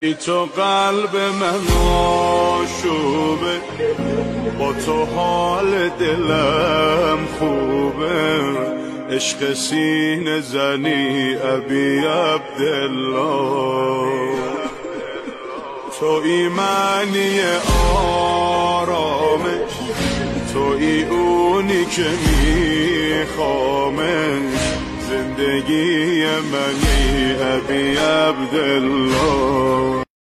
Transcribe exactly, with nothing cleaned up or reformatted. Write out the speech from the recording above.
ای تو قلب من آشوبه، با تو حال دلم خوبه، عشق سینه زنی ابی عبدالله. تویی معنی آرامش، تویی اونی که میخوامش، زندگی منی ابی عبدالله.